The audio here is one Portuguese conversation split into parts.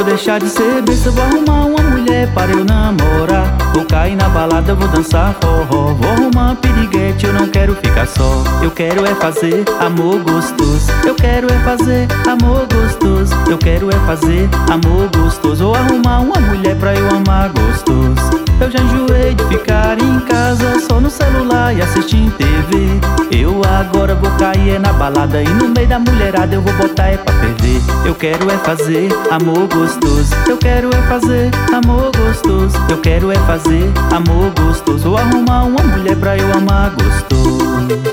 vou deixar de ser besta, vou arrumar uma mulher para eu namorar. Vou cair na balada, vou dançar forró, vou arrumar piriguete, eu não quero ficar só. Eu quero é fazer amor gostoso, eu quero é fazer amor gostoso, eu quero é fazer amor gostoso. Vou arrumar uma mulher pra eu amar gostoso. Eu já enjoei de ficar em casa só no celular e assistir TV. Eu agora vou cair na balada e no meio da mulherada eu vou botar pra ferver. Eu quero é fazer amor gostoso, eu quero é fazer amor gostoso, eu quero é fazer amor gostoso. Vou arrumar uma mulher pra eu amar gostoso.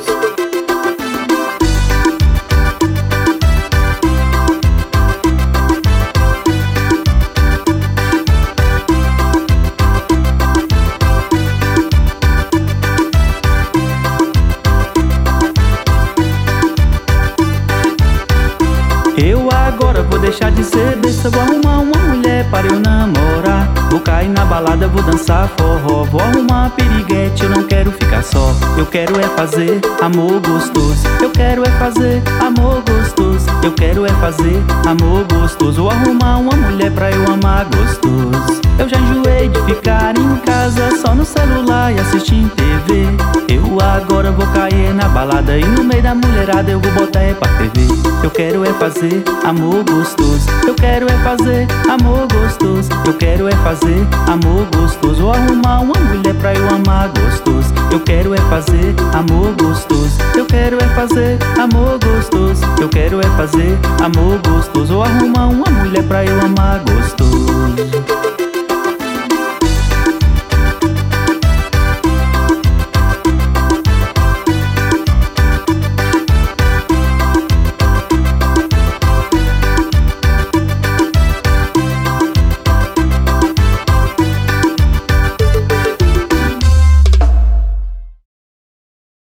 Eu agora vou deixar de ser besta, vou arrumar uma mulher para eu namorar. Vou cair na balada, vou dançar forró, vou arrumar piriguete, eu não quero ficar só. Eu quero é fazer amor gostoso, eu quero é fazer amor gostoso, eu quero é fazer amor gostoso. Vou arrumar uma mulher pra eu amar gostoso. Eu já enjoei de ficar em casa só no celular e assistir TV. Eu agora vou cair na balada e no meio da mulherada eu vou botar pra ferver. Eu quero é fazer amor gostoso, eu quero é fazer amor gostoso, eu quero é fazer amor gostoso. Vou arrumar uma mulher pra eu amar gostoso. Eu quero é fazer amor gostoso, eu quero é fazer amor gostoso, eu quero é fazer amor gostoso. Vou arrumar uma mulher pra eu amar gostoso.